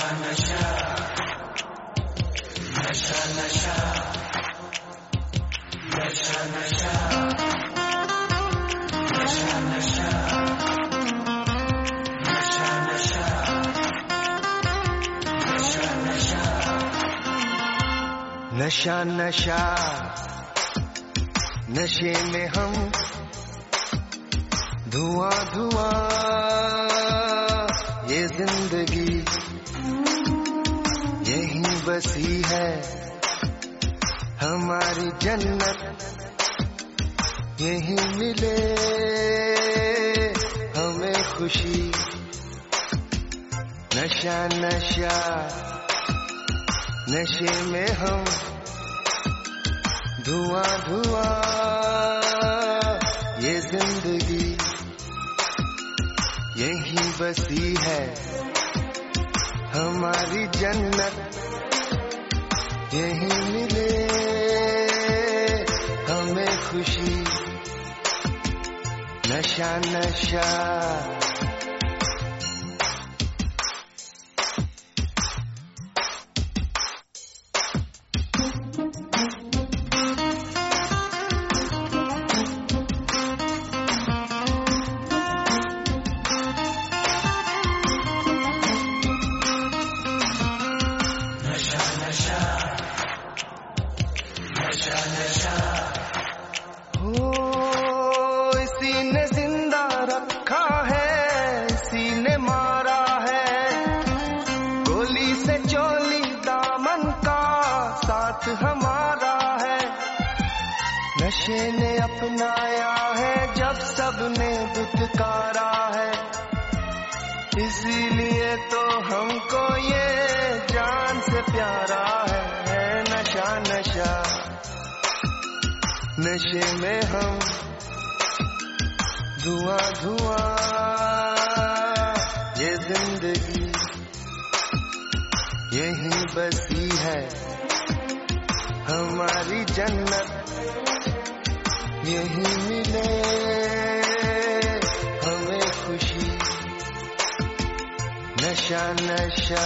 नशा नशा नशा नशा नशा नशा नशा नशा नशा नशा नशा नशा नशा नशे में हम धुआं धुआं ये जिंदगी यहीं बसी है हमारी जन्नत यहीं मिले हमें खुशी नशा नशा नशे में हम धुआं धुआं ये जिंदगी यहीं बसी है हमारी जन्नत यहीं मिले हमें खुशी नशा नशा इसी ने जिंदा रखा है इसी ने मारा है गोली से चोली दामन का साथ हमारा है नशे ने अपनाया है जब सबने दुत्कारा है इसीलिए तो हमको ये जान से प्यारा है नशा नशा नशे में हम धुआं धुआं ये जिंदगी यहीं बसी है हमारी जन्नत यहीं मिले हमें खुशी नशा नशा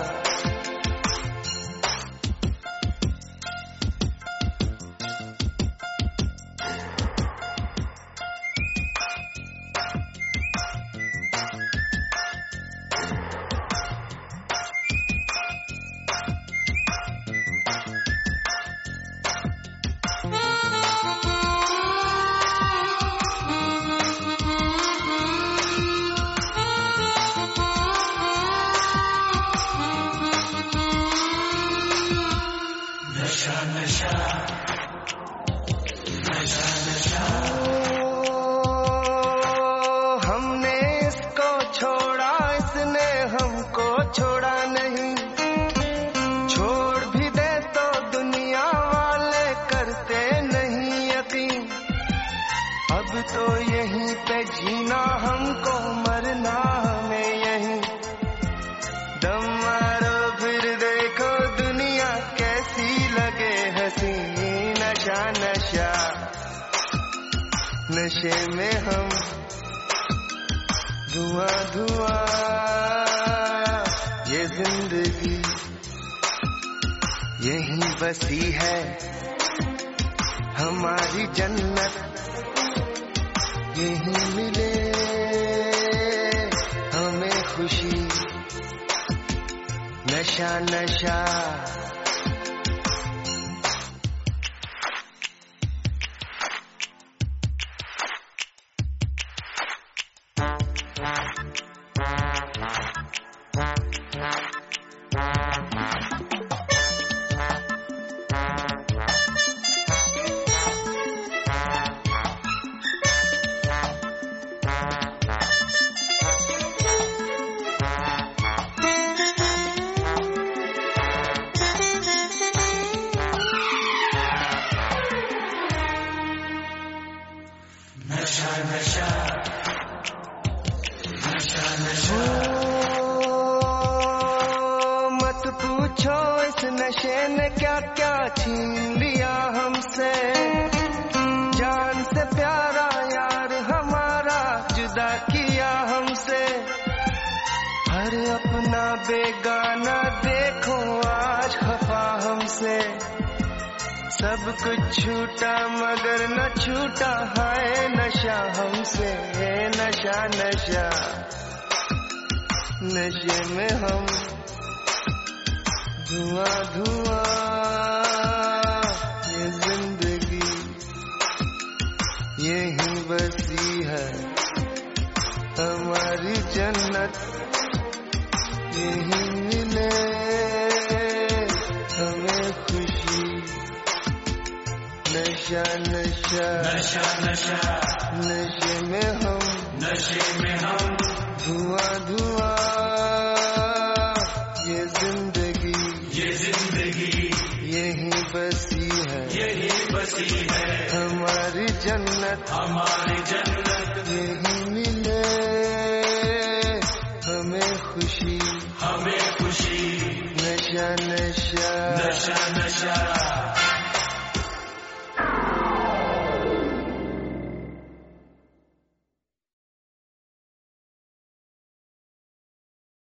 हमने इसको छोड़ा इसने हमको छोड़ा नहीं छोड़ भी दे तो दुनिया वाले करते नहीं यकीन अब तो यहीं पे जीना हमको मरना हमें यहीं दम मारो फिर देखो दुनिया कैसी लगे हंसी नशा नशा नशे में हम धुआं धुआं ये जिंदगी यहीं बसी है हमारी जन्नत यहीं मिले हमें खुशी नशा नशा मत पूछो इस नशे ने क्या क्या छीन लिया हमसे जान से प्यारा यार हमारा जुदा किया हमसे हर अपना बेगाना, देखो आज खफा हमसे। सब कुछ छूटा मगर न छूटा है नशा हमसे। नशा नशा नशे में हम धुआं धुआं, ये जिंदगी यही बसी है हमारी जन्नत। यही मिले हमें खुशी। नशा नशा नशा नशा नशे में हम, नशे में हम धुआं धुआं, ये जिंदगी यही बसी है, यही बसी है हमारी जन्नत। हमारी जन्नत। यही मिले हमें खुशी, हमें खुशी। नशा नशा नशा नशा